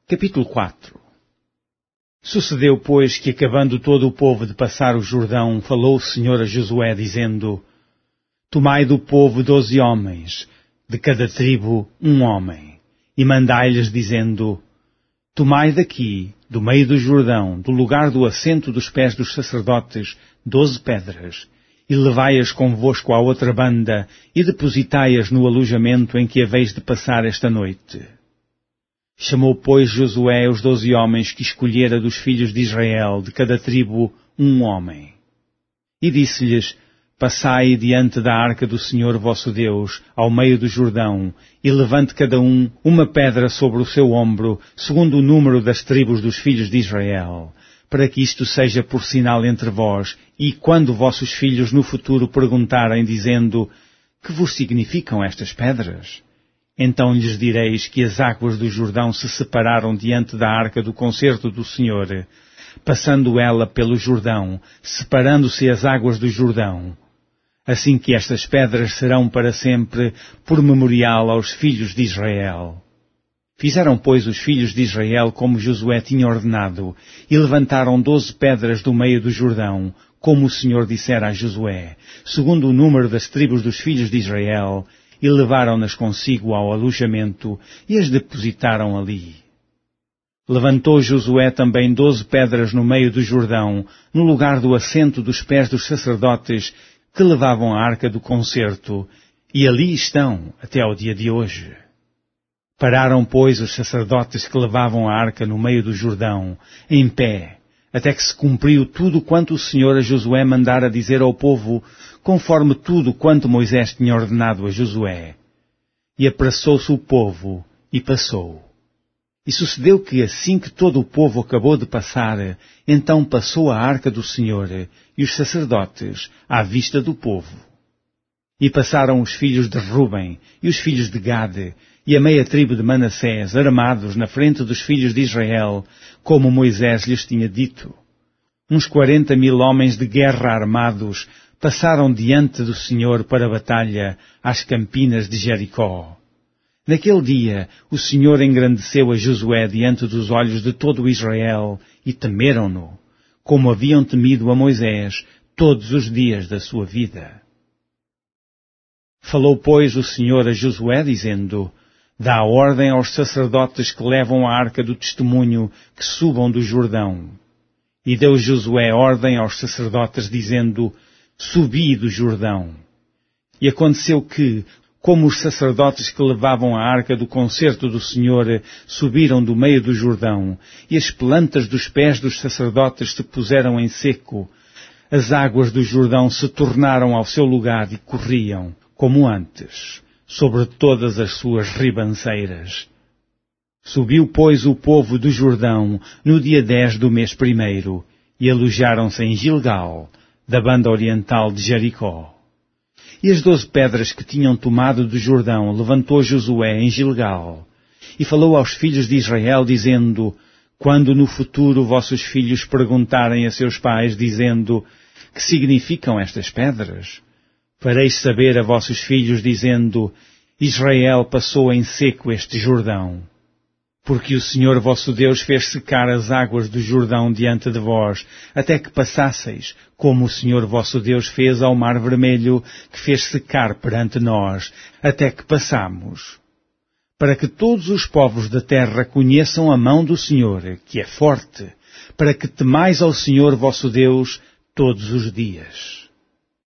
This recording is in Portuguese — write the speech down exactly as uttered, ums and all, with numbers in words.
Capítulo quatro. Sucedeu, pois, que acabando todo o povo de passar o Jordão, falou o Senhor a Josué, dizendo: Tomai do povo doze homens, de cada tribo um homem, e mandai-lhes, dizendo: Tomai daqui, do meio do Jordão, do lugar do assento dos pés dos sacerdotes, doze pedras, e levai-as convosco à outra banda, e depositai-as no alojamento em que haveis de passar esta noite. Chamou, pois, Josué os doze homens que escolhera dos filhos de Israel, de cada tribo um homem. E disse-lhes: Passai diante da arca do Senhor vosso Deus, ao meio do Jordão, e levante cada um uma pedra sobre o seu ombro, segundo o número das tribos dos filhos de Israel, para que isto seja por sinal entre vós, e quando vossos filhos no futuro perguntarem, dizendo: Que vos significam estas pedras? Então lhes direis que as águas do Jordão se separaram diante da arca do concerto do Senhor, passando ela pelo Jordão, separando-se as águas do Jordão. Assim que estas pedras serão para sempre por memorial aos filhos de Israel. Fizeram, pois, os filhos de Israel como Josué tinha ordenado, e levantaram doze pedras do meio do Jordão, como o Senhor dissera a Josué, segundo o número das tribos dos filhos de Israel, e levaram-nas consigo ao alojamento, e as depositaram ali. Levantou Josué também doze pedras no meio do Jordão, no lugar do assento dos pés dos sacerdotes, que levavam a arca do concerto, e ali estão até ao dia de hoje. Pararam, pois, os sacerdotes que levavam a arca no meio do Jordão, em pé, até que se cumpriu tudo quanto o Senhor a Josué mandara dizer ao povo, conforme tudo quanto Moisés tinha ordenado a Josué. E apressou-se o povo, e passou. E sucedeu que, assim que todo o povo acabou de passar, então passou a arca do Senhor e os sacerdotes à vista do povo. E passaram os filhos de Ruben e os filhos de Gade e a meia tribo de Manassés, armados na frente dos filhos de Israel, como Moisés lhes tinha dito. Uns quarenta mil homens de guerra armados passaram diante do Senhor para a batalha às campinas de Jericó. Naquele dia, o Senhor engrandeceu a Josué diante dos olhos de todo o Israel, e temeram-no, como haviam temido a Moisés todos os dias da sua vida. Falou, pois, o Senhor a Josué, dizendo: Dá ordem aos sacerdotes que levam a arca do testemunho que subam do Jordão. E deu Josué ordem aos sacerdotes, dizendo: Subi do Jordão. E aconteceu que, como os sacerdotes que levavam a arca do concerto do Senhor subiram do meio do Jordão, e as plantas dos pés dos sacerdotes se puseram em seco, as águas do Jordão se tornaram ao seu lugar e corriam, como antes, sobre todas as suas ribanceiras. Subiu, pois, o povo do Jordão no dia dez do mês primeiro, e alojaram-se em Gilgal, da banda oriental de Jericó. E as doze pedras que tinham tomado do Jordão levantou Josué em Gilgal, e falou aos filhos de Israel, dizendo: Quando no futuro vossos filhos perguntarem a seus pais, dizendo: Que significam estas pedras? Fareis saber a vossos filhos, dizendo: Israel passou em seco este Jordão. Porque o Senhor vosso Deus fez secar as águas do Jordão diante de vós, até que passasseis, como o Senhor vosso Deus fez ao Mar Vermelho, que fez secar perante nós, até que passamos. Para que todos os povos da terra conheçam a mão do Senhor, que é forte, para que temais ao Senhor vosso Deus todos os dias.